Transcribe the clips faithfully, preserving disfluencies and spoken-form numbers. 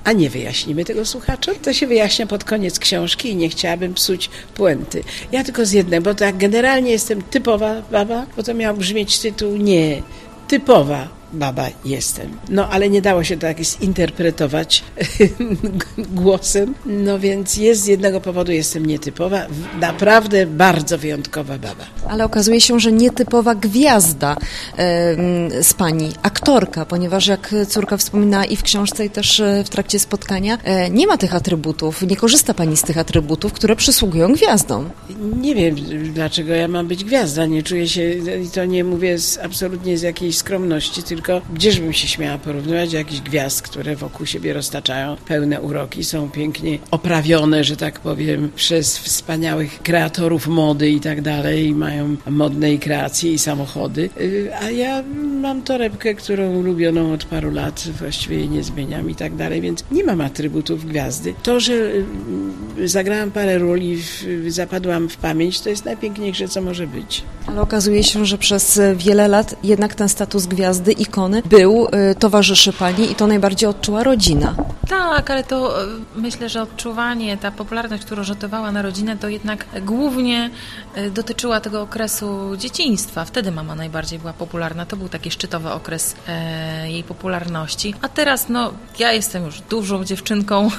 a nie wyjaśnimy tego słuchaczom, to się wyjaśnia pod koniec książki i nie chciałabym psuć puenty. Ja tylko z jednego, bo tak generalnie jestem typowa baba, bo to miał brzmieć tytuł nie, typowa baba jestem. No, ale nie dało się to tak zinterpretować głosem. No więc jest z jednego powodu jestem nietypowa. Naprawdę bardzo wyjątkowa baba. Ale okazuje się, że nietypowa gwiazda e, z pani, aktorka, ponieważ jak córka wspominała i w książce, i też w trakcie spotkania, e, nie ma tych atrybutów, nie korzysta pani z tych atrybutów, które przysługują gwiazdom. Nie wiem, dlaczego ja mam być gwiazda. Nie czuję się, i to nie mówię z, absolutnie z jakiejś skromności, tylko gdzieżbym się śmiała porównywać do jakichś gwiazd, które wokół siebie roztaczają pełne uroki, są pięknie oprawione, że tak powiem, przez wspaniałych kreatorów mody i tak dalej, i mają modne i kreacje i samochody. A ja mam torebkę, którą ulubioną od paru lat, właściwie jej nie zmieniam i tak dalej, więc nie mam atrybutów gwiazdy. To, że zagrałam parę ról i zapadłam w pamięć, to jest najpiękniejsze, co może być. Ale okazuje się, że przez wiele lat jednak ten status gwiazdy, ikony był, y, towarzyszy pani i to najbardziej odczuła rodzina. Tak, ale to y, myślę, że odczuwanie, ta popularność, którą rzutowała na rodzinę, to jednak głównie y, dotyczyła tego okresu dzieciństwa. Wtedy mama najbardziej była popularna. To był taki szczytowy okres y, jej popularności. A teraz, no, ja jestem już dużą dziewczynką,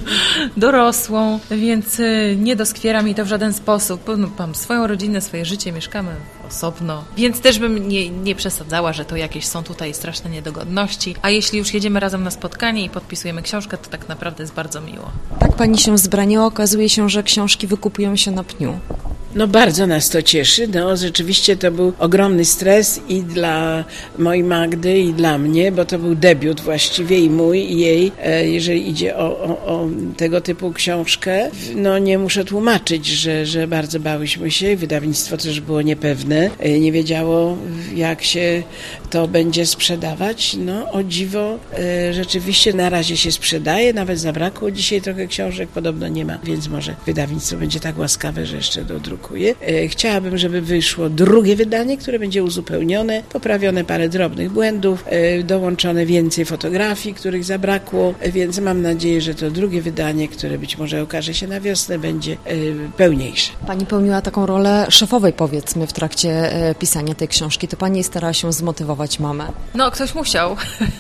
dorosłą, więc y, nie doskwiera mi to w żaden sposób. No, mam swoją rodzinę, swoje życie, mieszkamy osobno, więc też bym nie, nie przesadzała, że to jakieś są tutaj straszne niedogodności. A jeśli już jedziemy razem na spotkanie i podpisujemy książkę, to tak naprawdę jest bardzo miło. Tak pani się zbraniła, okazuje się, że książki wykupują się na pniu. No bardzo nas to cieszy. No rzeczywiście to był ogromny stres i dla mojej Magdy, i dla mnie, bo to był debiut właściwie i mój, i jej, jeżeli idzie o, o, o tego typu książkę. No nie muszę tłumaczyć, że, że bardzo bałyśmy się. Wydawnictwo też było niepewne. Nie wiedziało, jak się to będzie sprzedawać. No o dziwo, rzeczywiście na razie się sprzedaje. Nawet zabrakło dzisiaj trochę książek. Podobno nie ma, więc może wydawnictwo będzie tak łaskawe, że jeszcze do druku. Chciałabym, żeby wyszło drugie wydanie, które będzie uzupełnione, poprawione parę drobnych błędów, dołączone więcej fotografii, których zabrakło, więc mam nadzieję, że to drugie wydanie, które być może okaże się na wiosnę, będzie pełniejsze. Pani pełniła taką rolę szefowej, powiedzmy, w trakcie pisania tej książki. To pani starała się zmotywować mamę. No, ktoś musiał.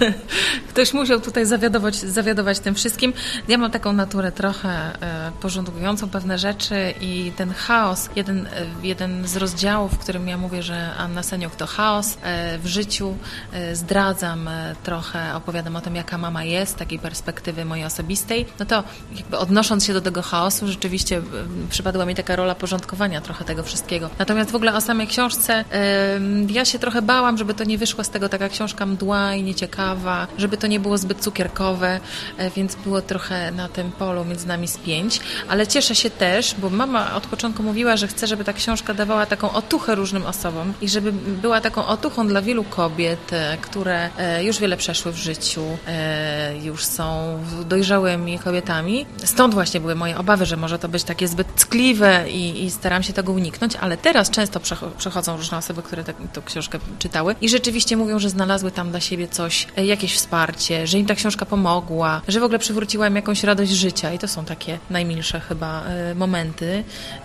Ktoś musiał tutaj zawiadować, zawiadować tym wszystkim. Ja mam taką naturę trochę porządkującą pewne rzeczy i ten chaos, Jeden, jeden z rozdziałów, w którym ja mówię, że Anna Seniuk to chaos w życiu, zdradzam trochę, opowiadam o tym, jaka mama jest, takiej perspektywy mojej osobistej, no to jakby odnosząc się do tego chaosu, rzeczywiście przypadła mi taka rola porządkowania trochę tego wszystkiego. Natomiast w ogóle o samej książce ja się trochę bałam, żeby to nie wyszło z tego taka książka mdła i nieciekawa, żeby to nie było zbyt cukierkowe, więc było trochę na tym polu między nami spięć, ale cieszę się też, bo mama od początku mówiła, że chce, żeby ta książka dawała taką otuchę różnym osobom i żeby była taką otuchą dla wielu kobiet, które już wiele przeszły w życiu, już są dojrzałymi kobietami. Stąd właśnie były moje obawy, że może to być takie zbyt tkliwe i, i staram się tego uniknąć, ale teraz często przechodzą różne osoby, które tę książkę czytały i rzeczywiście mówią, że znalazły tam dla siebie coś, jakieś wsparcie, że im ta książka pomogła, że w ogóle przywróciła im jakąś radość życia i to są takie najmilsze chyba momenty,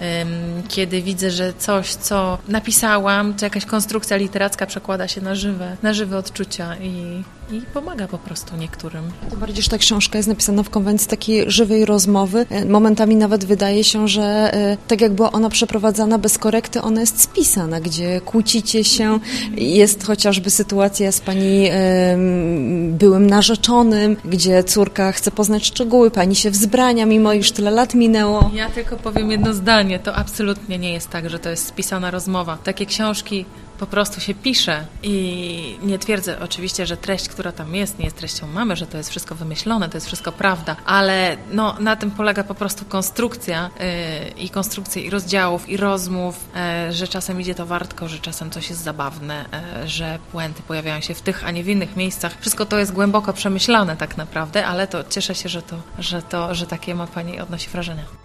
kiedy widzę, że coś, co napisałam, to jakaś konstrukcja literacka przekłada się na żywe, na żywe odczucia i, i pomaga po prostu niektórym. Tym bardziej, że ta książka jest napisana w konwencji takiej żywej rozmowy. Momentami nawet wydaje się, że tak jak była ona przeprowadzana bez korekty, ona jest spisana, gdzie kłócicie się. Jest chociażby sytuacja z pani byłym narzeczonym, gdzie córka chce poznać szczegóły, pani się wzbrania, mimo iż tyle lat minęło. Ja tylko powiem jedno zdanie, to absolutnie nie jest tak, że to jest spisana rozmowa. Takie książki po prostu się pisze i nie twierdzę oczywiście, że treść, która tam jest, nie jest treścią mamy, że to jest wszystko wymyślone, to jest wszystko prawda, ale no, na tym polega po prostu konstrukcja yy, i konstrukcja i rozdziałów, i rozmów, yy, że czasem idzie to wartko, że czasem coś jest zabawne, yy, że puenty pojawiają się w tych, a nie w innych miejscach. Wszystko to jest głęboko przemyślane tak naprawdę, ale to cieszę się, że to, że to, że takie ma Pani odnosi wrażenia.